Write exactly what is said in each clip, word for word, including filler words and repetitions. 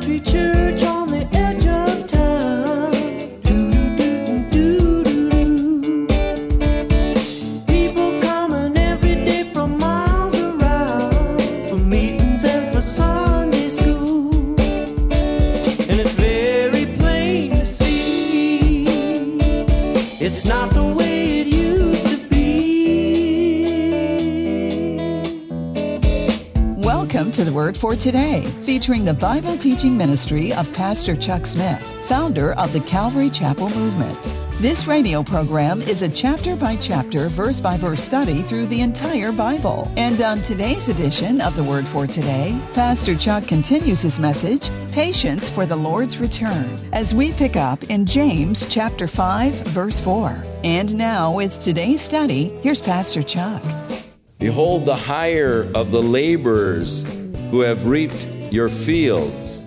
country church on the edge of town. Do-do-do-do-do-do. People coming every day from miles around for meetings and for Sunday school. And it's very plain to see it's not the way it used to be. Welcome to the Word for Today, featuring the Bible teaching ministry of Pastor Chuck Smith, founder of the Calvary Chapel Movement. This radio program is a chapter-by-chapter, verse-by-verse study through the entire Bible. And on today's edition of the Word for Today, Pastor Chuck continues his message, Patience for the Lord's Return, as we pick up in James chapter five, verse four. And now, with today's study, here's Pastor Chuck. Behold the hire of the laborers who have reaped your fields,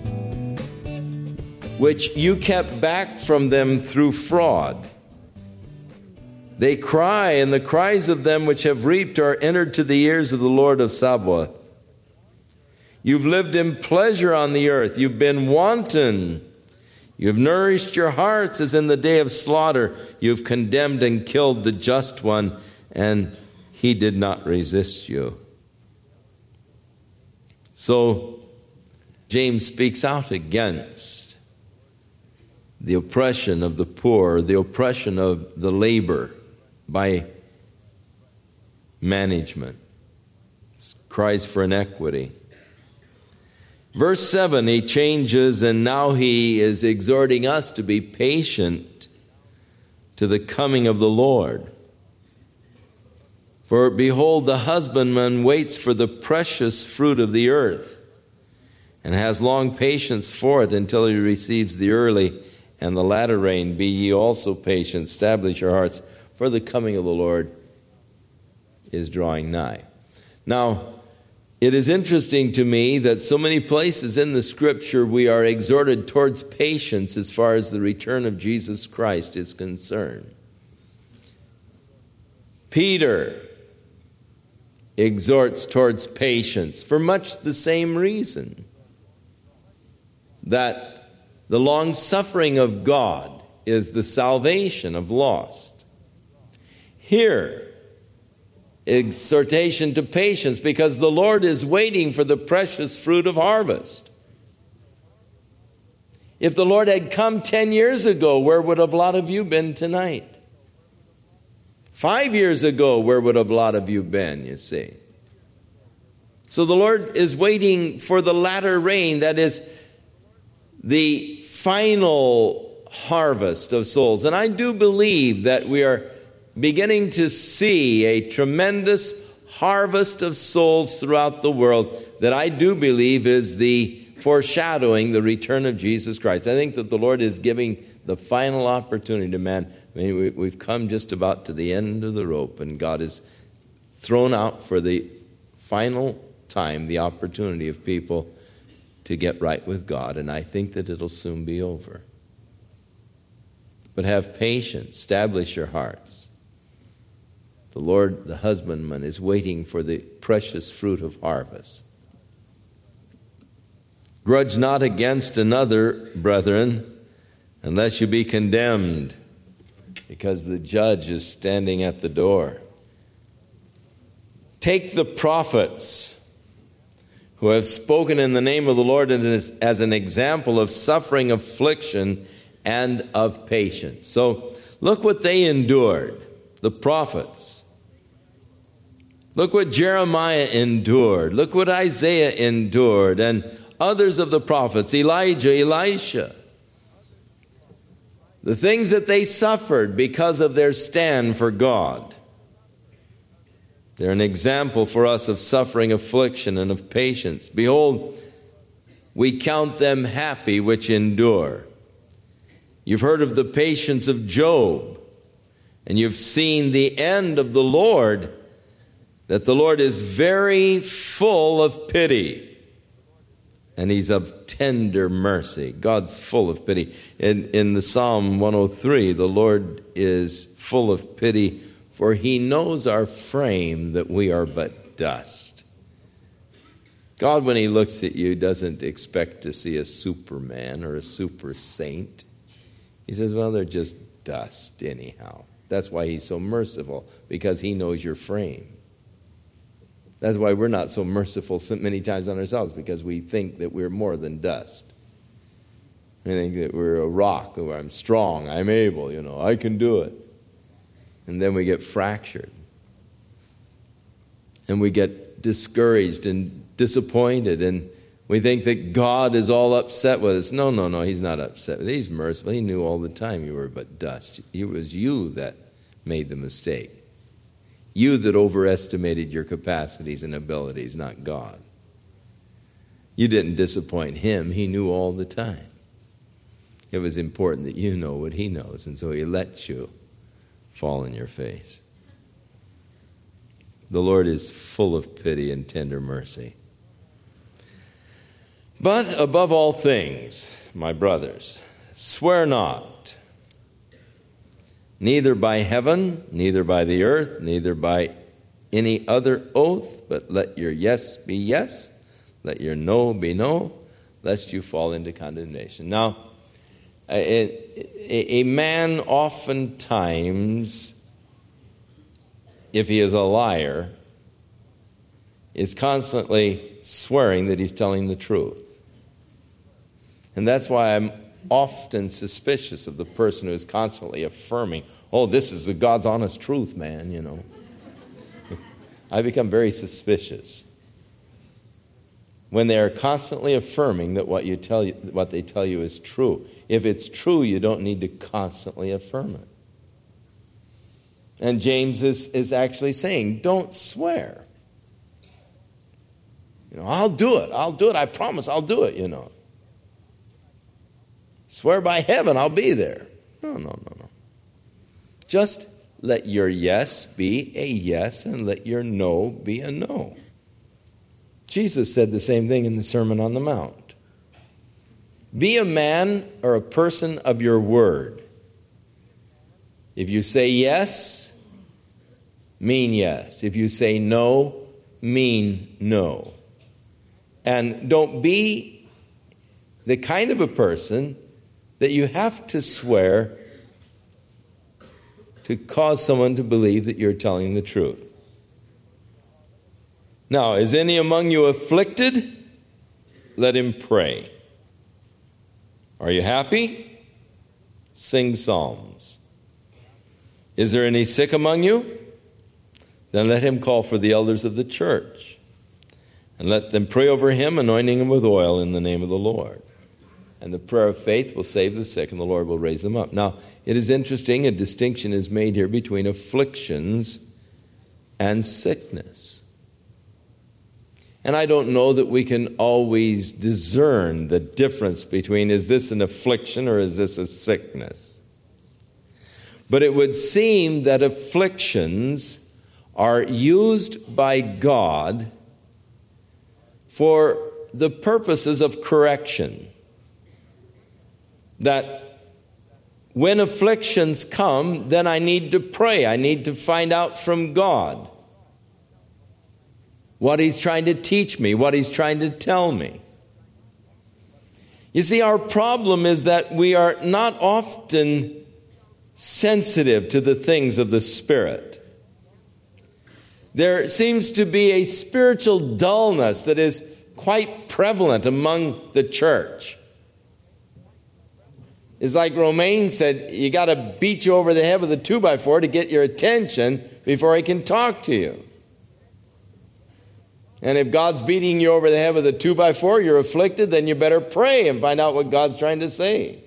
which you kept back from them through fraud. They cry, and the cries of them which have reaped are entered to the ears of the Lord of Sabaoth. You've lived in pleasure on the earth. You've been wanton. You have nourished your hearts as in the day of slaughter. You've condemned and killed the just one, and he did not resist you. So James speaks out against the oppression of the poor, the oppression of the labor by management. It's cries for inequity. Verse seven, he changes, and now he is exhorting us to be patient to the coming of the Lord. For behold, the husbandman waits for the precious fruit of the earth, and has long patience for it until he receives the early and the latter rain. Be ye also patient, establish your hearts, for the coming of the Lord is drawing nigh. Now, it is interesting to me that so many places in the Scripture we are exhorted towards patience as far as the return of Jesus Christ is concerned. Peter exhorts towards patience for much the same reason, that the long suffering of God is the salvation of lost. Here, exhortation to patience, because the Lord is waiting for the precious fruit of harvest. If the Lord had come ten years ago, where would a lot of you been tonight? Five years ago, where would a lot of you been, you see? So the Lord is waiting for the latter rain, that is the final harvest of souls. And I do believe that we are beginning to see a tremendous harvest of souls throughout the world that I do believe is the foreshadowing the return of Jesus Christ. I think that the Lord is giving the final opportunity to man. I mean, we, we've come just about to the end of the rope, and God has thrown out for the final time the opportunity of people to get right with God, and I think that it'll soon be over. But have patience, establish your hearts. The Lord, the husbandman, is waiting for the precious fruit of harvest. Grudge not against another, brethren, unless you be condemned, because the judge is standing at the door. Take the prophets who have spoken in the name of the Lord as an example of suffering, affliction, and of patience. So look what they endured, the prophets. Look what Jeremiah endured. Look what Isaiah endured, and others of the prophets, Elijah, Elisha. The things that they suffered because of their stand for God. They're an example for us of suffering, affliction, and of patience. Behold, we count them happy which endure. You've heard of the patience of Job, and you've seen the end of the Lord, that the Lord is very full of pity, and he's of tender mercy. God's full of pity. In, in the Psalm one oh three, the Lord is full of pity, for he knows our frame, that we are but dust. God, when he looks at you, doesn't expect to see a superman or a super saint. He says, well, they're just dust anyhow. That's why he's so merciful, because he knows your frame. That's why we're not so merciful so many times on ourselves, because we think that we're more than dust. We think that we're a rock, or I'm strong, I'm able, you know, I can do it. And then we get fractured. And we get discouraged and disappointed, and we think that God is all upset with us. No, no, no, he's not upset. He's merciful. He knew all the time you were but dust. It was you that made the mistake. You that overestimated your capacities and abilities, not God. You didn't disappoint him. He knew all the time. It was important that you know what he knows, and so he lets you fall on your face. The Lord is full of pity and tender mercy. But above all things, my brothers, swear not, neither by heaven, neither by the earth, neither by any other oath, but let your yes be yes, let your no be no, lest you fall into condemnation. Now, a, a man oftentimes, if he is a liar, is constantly swearing that he's telling the truth. And that's why I'm often suspicious of the person who is constantly affirming, oh, this is the God's honest truth, man, you know. I become very suspicious when they are constantly affirming that what you tell you, what they tell you is true. If it's true, you don't need to constantly affirm it. And James is, is actually saying, don't swear. You know, I'll do it. I'll do it. I promise I'll do it, you know. Swear by heaven I'll be there. No, no, no, no. Just let your yes be a yes and let your no be a no. Jesus said the same thing in the Sermon on the Mount. Be a man or a person of your word. If you say yes, mean yes. If you say no, mean no. And don't be the kind of a person that you have to swear to cause someone to believe that you're telling the truth. Now, is any among you afflicted? Let him pray. Are you happy? Sing psalms. Is there any sick among you? Then let him call for the elders of the church, and let them pray over him, anointing him with oil in the name of the Lord. And the prayer of faith will save the sick, and the Lord will raise them up. Now, it is interesting, a distinction is made here between afflictions and sickness. And I don't know that we can always discern the difference between, is this an affliction or is this a sickness? But it would seem that afflictions are used by God for the purposes of correction. That when afflictions come, then I need to pray. I need to find out from God what he's trying to teach me, what he's trying to tell me. You see, our problem is that we are not often sensitive to the things of the Spirit. There seems to be a spiritual dullness that is quite prevalent among the church. It's like Romaine said, you got to beat you over the head with a two by four to get your attention before he can talk to you. And if God's beating you over the head with a two by four, you're afflicted, then you better pray and find out what God's trying to say.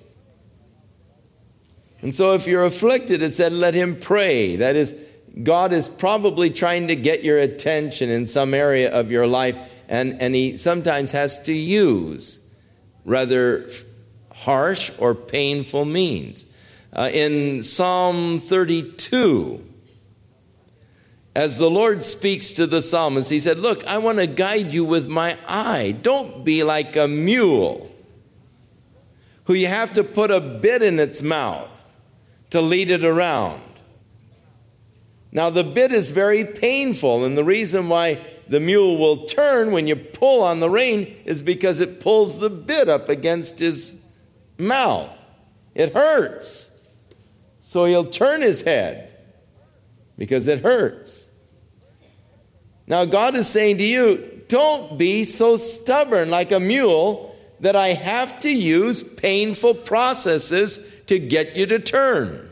And so if you're afflicted, it said, let him pray. That is, God is probably trying to get your attention in some area of your life, and, and he sometimes has to use rather harsh or painful means. Uh, in Psalm thirty-two, as the Lord speaks to the psalmist, he said, look, I want to guide you with my eye. Don't be like a mule who you have to put a bit in its mouth to lead it around. Now, the bit is very painful, and the reason why the mule will turn when you pull on the rein is because it pulls the bit up against his mouth. It hurts. So he'll turn his head because it hurts. Now God is saying to you, don't be so stubborn like a mule that I have to use painful processes to get you to turn.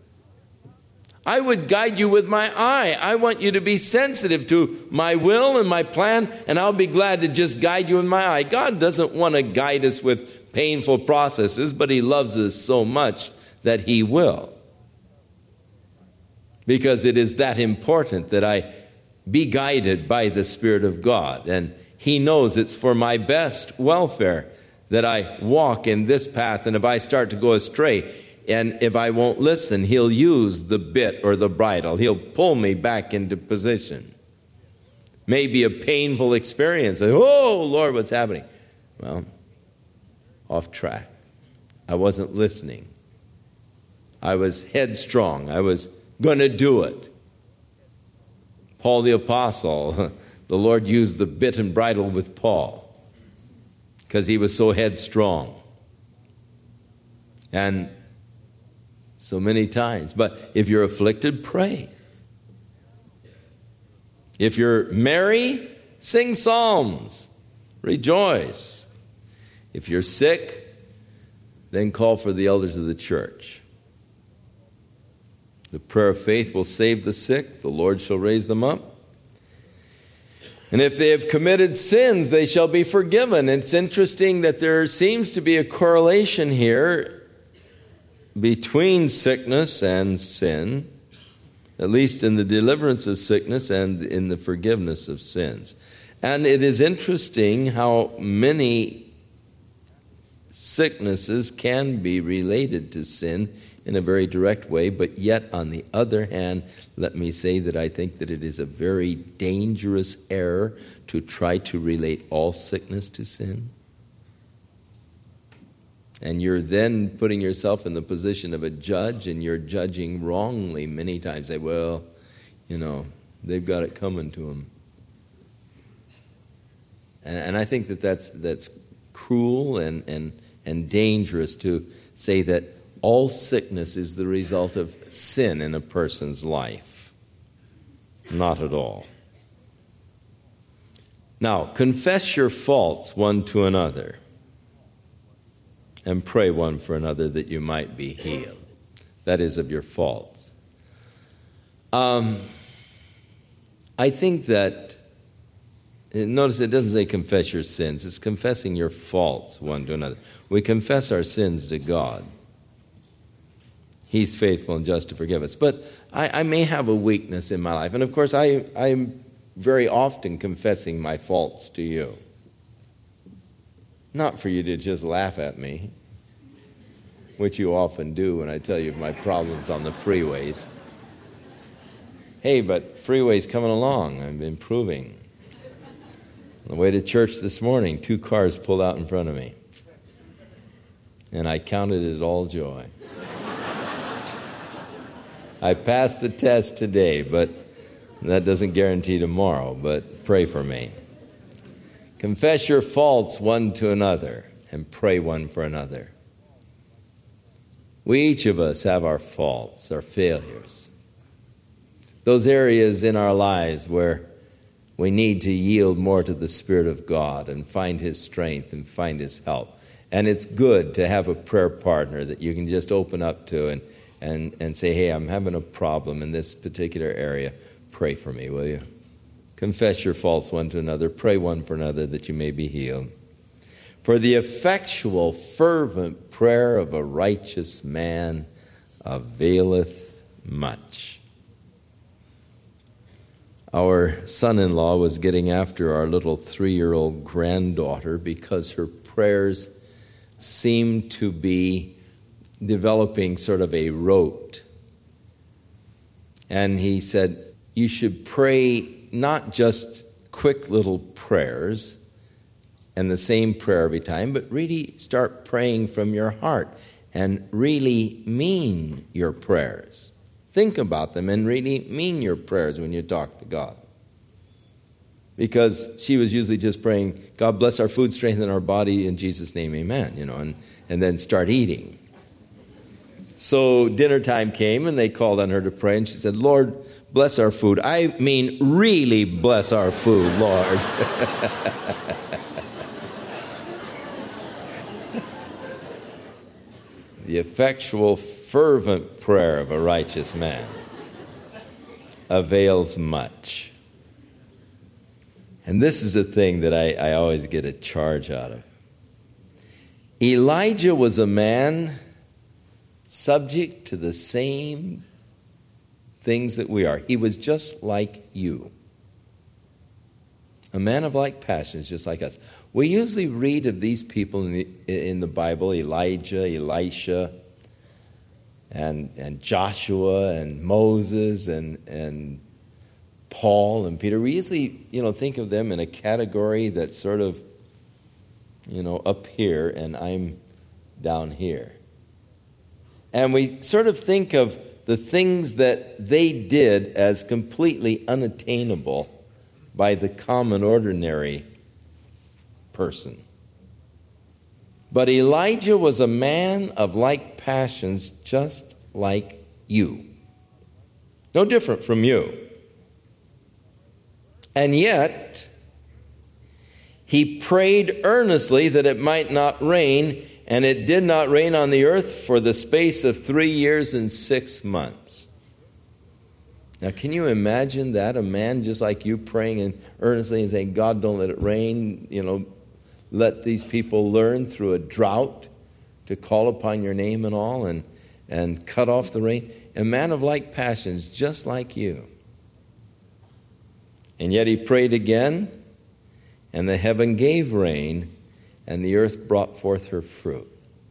I would guide you with my eye. I want you to be sensitive to my will and my plan, and I'll be glad to just guide you with my eye. God doesn't want to guide us with painful processes, but He loves us so much that He will. Because it is that important that I be guided by the Spirit of God. And He knows it's for my best welfare that I walk in this path. And if I start to go astray, and if I won't listen, He'll use the bit or the bridle. He'll pull me back into position. Maybe a painful experience. Oh, Lord, what's happening? Well, off track. I wasn't listening. I was headstrong. I was going to do it. Paul the Apostle, the Lord used the bit and bridle with Paul because he was so headstrong. And so many times. But if you're afflicted, pray. If you're merry, sing psalms. Rejoice. If you're sick, then call for the elders of the church. The prayer of faith will save the sick. The Lord shall raise them up. And if they have committed sins, they shall be forgiven. It's interesting that there seems to be a correlation here between sickness and sin, at least in the deliverance of sickness and in the forgiveness of sins. And it is interesting how many sicknesses can be related to sin in a very direct way, but yet, on the other hand, let me say that I think that it is a very dangerous error to try to relate all sickness to sin. And you're then putting yourself in the position of a judge, and you're judging wrongly many times. Say, well, you know, they've got it coming to them. And, and I think that that's, that's cruel and, and, and dangerous to say that all sickness is the result of sin in a person's life. Not at all. Now, confess your faults one to another, and pray one for another that you might be healed. That is, of your faults. Um, I think that, notice it doesn't say confess your sins. It's confessing your faults one to another. We confess our sins to God. He's faithful and just to forgive us. But I, I may have a weakness in my life. And of course, I, I'm very often confessing my faults to you. Not for you to just laugh at me, which you often do when I tell you of my problems on the freeways. Hey, but freeway's coming along. I'm improving. On the way to church this morning, two cars pulled out in front of me. And I counted it all joy. I passed the test today, but that doesn't guarantee tomorrow, but pray for me. Confess your faults one to another and pray one for another. We, each of us, have our faults, our failures. Those areas in our lives where we need to yield more to the Spirit of God and find His strength and find His help. And it's good to have a prayer partner that you can just open up to and And, and say, hey, I'm having a problem in this particular area. Pray for me, will you? Confess your faults one to another. Pray one for another that you may be healed. For the effectual, fervent prayer of a righteous man availeth much. Our son-in-law was getting after our little three-year-old granddaughter because her prayers seemed to be developing sort of a rote. And he said, you should pray not just quick little prayers and the same prayer every time, but really start praying from your heart and really mean your prayers. Think about them and really mean your prayers when you talk to God. because she was usually just praying, God bless our food, strengthen our body, in Jesus' name, amen, you know, and, and then start eating. So dinner time came, and they called on her to pray, and she said, Lord, bless our food. I mean, really bless our food, Lord. The effectual, fervent prayer of a righteous man avails much. And this is a thing that I, I always get a charge out of. Elijah was a man subject to the same things that we are. He was just like you. A man of like passions, just like us. We usually read of these people in the, in the Bible, Elijah, Elisha, and, and Joshua, and Moses, and, and Paul, and Peter. We usually, you know, think of them in a category that's sort of, you know, up here, and I'm down here. And we sort of think of the things that they did as completely unattainable by the common, ordinary person. But Elijah was a man of like passions, just like you. No different from you. And yet, he prayed earnestly that it might not rain, and it did not rain on the earth for the space of three years and six months. Now, can you imagine that? A man just like you praying and earnestly and saying, God, don't let it rain. You know, let these people learn through a drought to call upon your name and all, and, and cut off the rain. A man of like passions, just like you. And yet he prayed again, and the heaven gave rain, and the earth brought forth her fruit.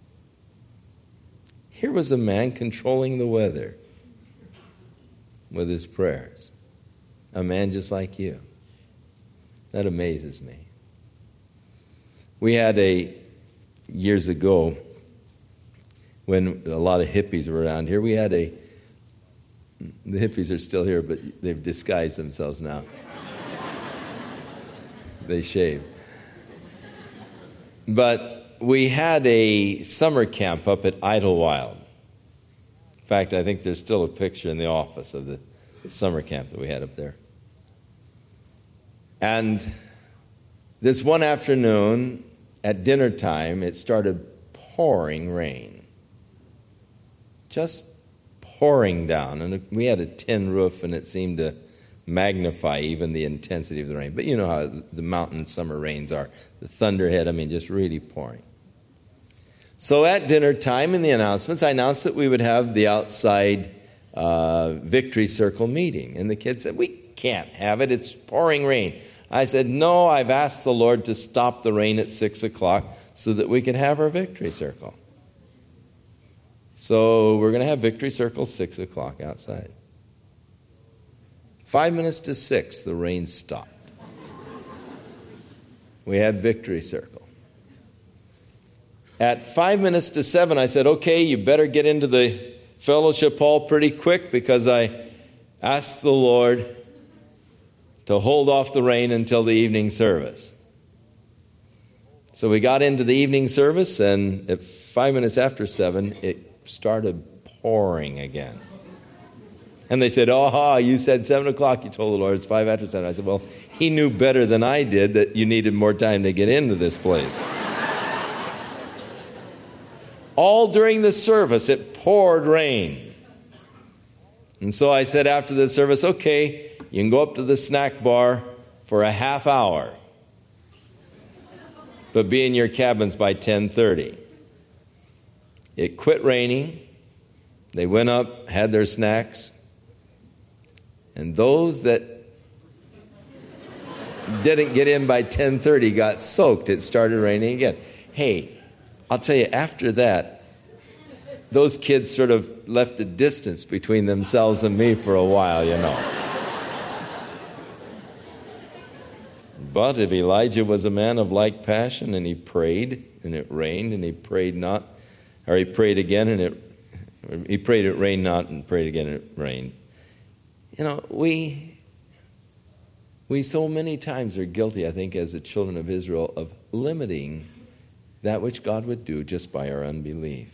Here was a man controlling the weather with his prayers. A man just like you. That amazes me. We had a, years ago, when a lot of hippies were around here, we had a, the hippies are still here, but they've disguised themselves now. They shave. But we had a summer camp up at Idlewild. In fact, I think there's still a picture in the office of the summer camp that we had up there. And this one afternoon, at dinner time, it started pouring rain. Just pouring down. And we had a tin roof, and it seemed to magnify even the intensity of the rain. But you know how the mountain summer rains are. The thunderhead, I mean, just really pouring. So at dinner time in the announcements, I announced that we would have the outside uh, Victory Circle meeting. And the kids said, we can't have it. It's pouring rain. I said, no, I've asked the Lord to stop the rain at six o'clock so that we can have our Victory Circle. So we're going to have Victory Circle six o'clock outside. Five minutes to six, the rain stopped. We had Victory Circle. At five minutes to seven, I said, okay, you better get into the fellowship hall pretty quick, because I asked the Lord to hold off the rain until the evening service. So we got into the evening service, and at five minutes after seven, it started pouring again. And they said, oh, you said seven o'clock. You told the Lord it's five after seven. I said, well, he knew better than I did that you needed more time to get into this place. All during the service, it poured rain. And so I said after the service, okay, you can go up to the snack bar for a half hour, but be in your cabins by ten thirty. It quit raining. They went up, had their snacks. And those that didn't get in by ten thirty got soaked. It started raining again. Hey, I'll tell you, after that, those kids sort of left a distance between themselves and me for a while, you know. But if Elijah was a man of like passion, and he prayed, and it rained, and he prayed not, or he prayed again, and it, he prayed it rained not, and prayed again, and it rained. You know, we, We so many times are guilty, I think, as the children of Israel, of limiting that which God would do just by our unbelief.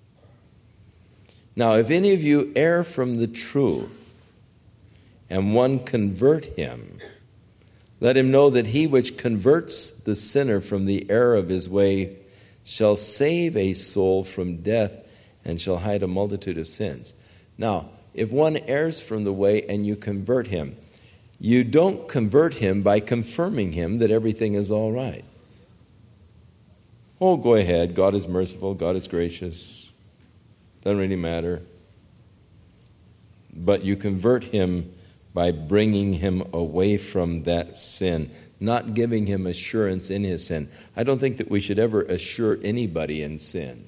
Now, if any of you err from the truth, and one convert him, let him know that he which converts the sinner from the error of his way shall save a soul from death and shall hide a multitude of sins. Now, if one errs from the way and you convert him, you don't convert him by confirming him that everything is all right. Oh, go ahead. God is merciful. God is gracious. Doesn't really matter. But you convert him by bringing him away from that sin, not giving him assurance in his sin. I don't think that we should ever assure anybody in sin.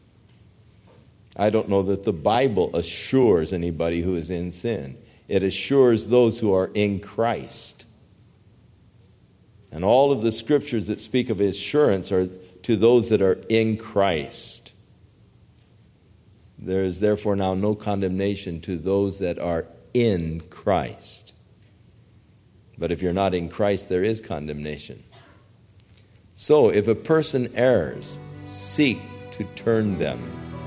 I don't know that the Bible assures anybody who is in sin. It assures those who are in Christ. And all of the scriptures that speak of assurance are to those that are in Christ. There is therefore now no condemnation to those that are in Christ. But if you're not in Christ, there is condemnation. So if a person errs, seek to turn them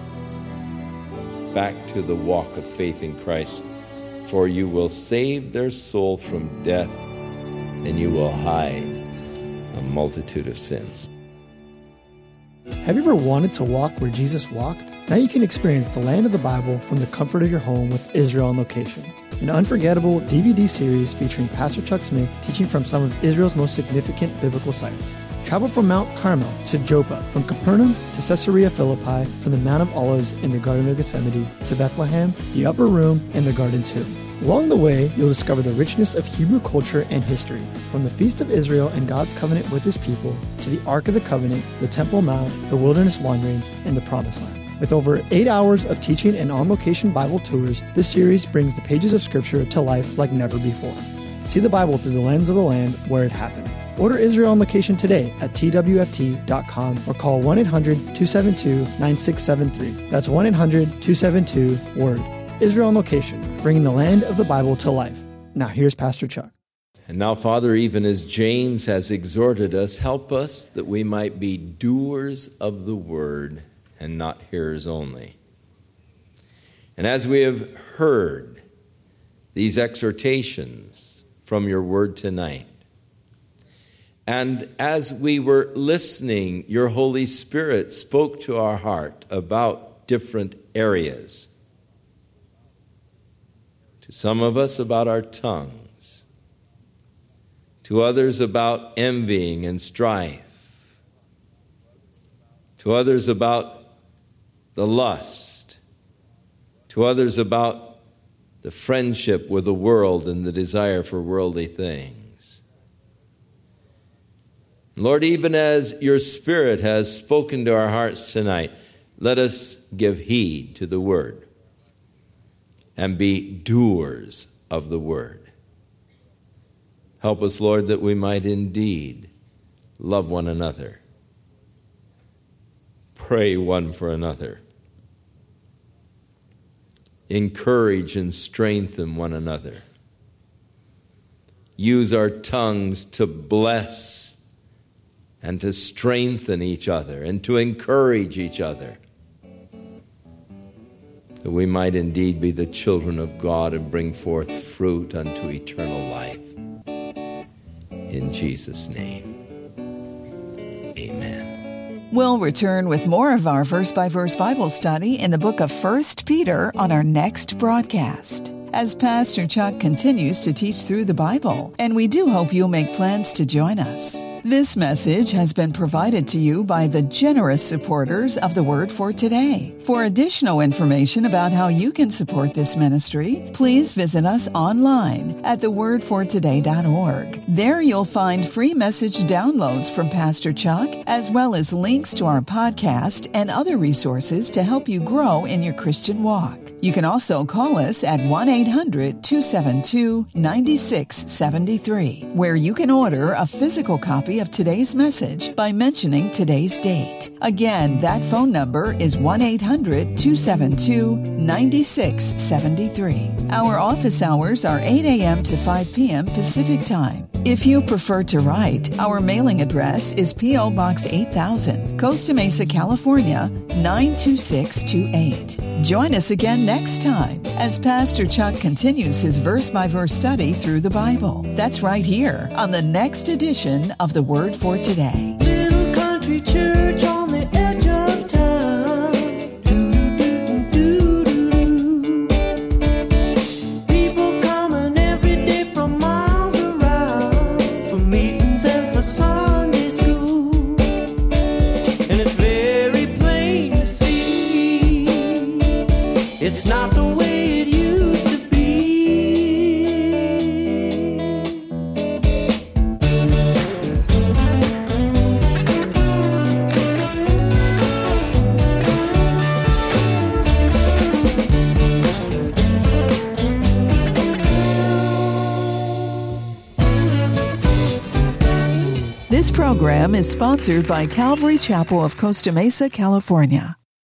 back to the walk of faith in Christ, for you will save their soul from death, and you will hide a multitude of sins. Have you ever wanted to walk where Jesus walked? Now you can experience the land of the Bible from the comfort of your home with Israel on Location, an unforgettable D V D series featuring Pastor Chuck Smith teaching from some of Israel's most significant biblical sites. Travel from Mount Carmel to Joppa, from Capernaum to Caesarea Philippi, from the Mount of Olives in the Garden of Gethsemane to Bethlehem, the Upper Room, and the Garden Tomb. Along the way, you'll discover the richness of Hebrew culture and history, from the Feast of Israel and God's covenant with his people, to the Ark of the Covenant, the Temple Mount, the wilderness wanderings, and the Promised Land. With over eight hours of teaching and on-location Bible tours, this series brings the pages of Scripture to life like never before. See the Bible through the lens of the land where it happened. Order Israel on Location today at T W F T dot com or call one eight hundred two seven two nine six seven three. That's one eight hundred two seven two WORD. Israel on Location, bringing the land of the Bible to life. Now here's Pastor Chuck. And now, Father, even as James has exhorted us, help us that we might be doers of the word and not hearers only. And as we have heard these exhortations from your word tonight, and as we were listening, your Holy Spirit spoke to our heart about different areas. To some of us about our tongues. To others about envying and strife. To others about the lust. To others about the friendship with the world and the desire for worldly things. Lord, even as your Spirit has spoken to our hearts tonight, let us give heed to the word and be doers of the word. Help us, Lord, that we might indeed love one another, pray one for another, encourage and strengthen one another, use our tongues to bless and to strengthen each other and to encourage each other, that we might indeed be the children of God and bring forth fruit unto eternal life. In Jesus' name, amen. We'll return with more of our verse-by-verse Bible study in the book of First Peter on our next broadcast, as Pastor Chuck continues to teach through the Bible, and we do hope you'll make plans to join us. This message has been provided to you by the generous supporters of the Word for Today. For additional information about how you can support this ministry, please visit us online at the word for today dot org. There you'll find free message downloads from Pastor Chuck, as well as links to our podcast and other resources to help you grow in your Christian walk. You can also call us at one eight hundred two seven two nine six seven three, where you can order a physical copy of today's message by mentioning today's date. Again, that phone number is one eight hundred two seven two nine six seven three. Our office hours are eight a.m. to five p.m. Pacific Time. If you prefer to write, our mailing address is P O. Box eight thousand, Costa Mesa, California, nine two six two eight. Join us again next time as Pastor Chuck continues his verse-by-verse study through the Bible. That's right here on the next edition of The Word for Today. Little country church on the edge of town. Doo-doo-doo-doo-doo. People coming every day from miles around for meetings and for Sunday school. And it's very plain to see it's not the way it used to be. This program is sponsored by Calvary Chapel of Costa Mesa, California.